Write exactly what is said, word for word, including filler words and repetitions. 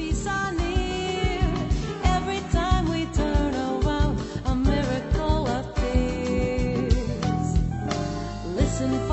peace are near. Every time we turn around, a miracle appears. Listen